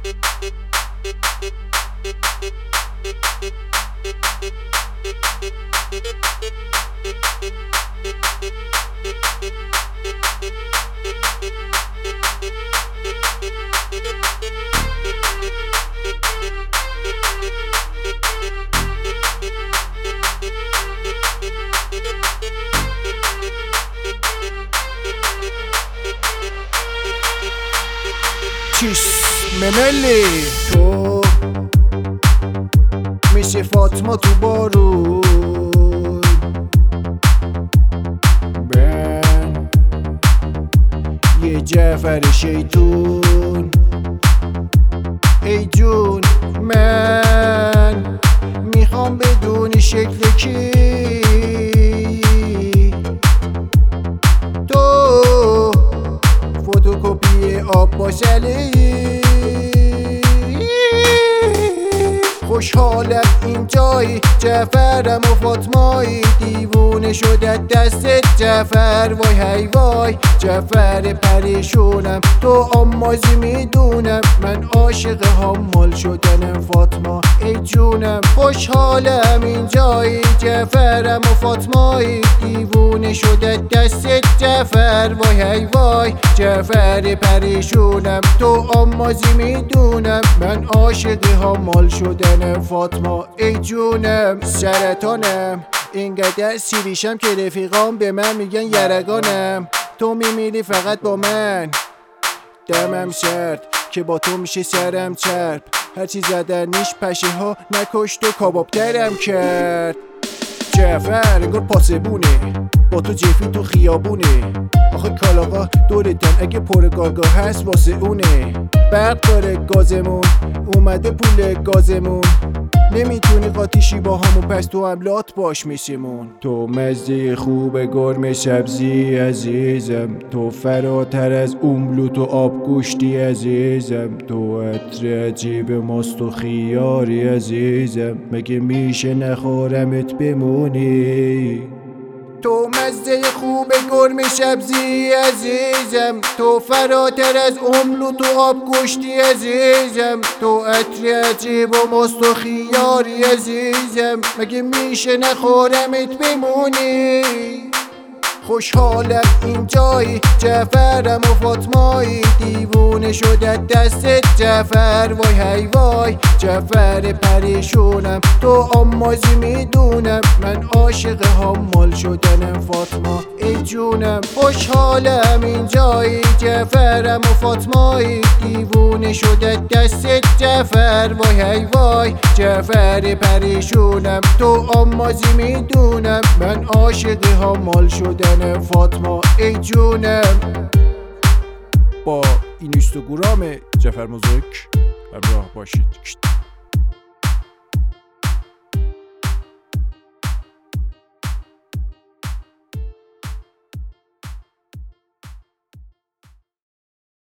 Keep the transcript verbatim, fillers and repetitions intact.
چیس مملی تو میشه فاطمه تو بارون بن یه جعفر شیطون ای جون من میخوام بدونی شکل کی تو فتوکپی آب باشلی خوشحالم اینجایی جعفرم و فاطمایی دیوونه شده دستت جعفر وای هی وای جعفر پریشونم تو آمازی میدونم من عاشق حمال شدنم فاطمه ای جونم خوشحالم اینجایی جعفرم و فاطمایی دیوونه شده دستت جعفر وای هی وای جعفر پریشونم تو آمازی میدونم من عاشق حمال شدنم فاطمه ای جونم سرطانم اینقدر سیریشم که رفیقام به من میگن یرگانم تو میمیری فقط با من دمم سرد که با تو میشه سرم چرب هرچی زدنیش پشه ها نکشت و کباب درم کرد جعفر انگار پاسبونه با تو جفی تو خیابونه آخه کالاقا دورتن اگه پر گاگا هست واسه اونه برق داره گازمون اومده پول گازمون نمیتونی قاطیشی با همون پس تو هم لات باش میشیمون تو مزه خوب گرم سبزی عزیزم تو فراتر از اوملوت و آب گوشتی عزیزم تو عطر عجیب ماست و خیاری عزیزم مگه میشه نخورمت بمونی تو مزه خوب گرم سبزی عزیزم تو فراتر از اوملوت و آب گوشتی عزیزم تو عطر عجیب و ماست و خیاری عزیزم مگه میشه نخورمت بمونی خوشحالم اینجایی جعفرم و فاطمایی دیوونه شده دستت جعفر وای هی وای جعفر پریشونم تو آمازی میدونم من عاشق حمال شدنم فاطمه ای جونم خوشحالم اینجایی جعفرم و فاطمایی دیوونه شده دستت جعفر وای هی وای جعفر پریشونم تو آمازی میدونم من عاشق حمال شدنم فاطمه ای جونم با این اینستاگرام جعفر موزیک همراه باشید.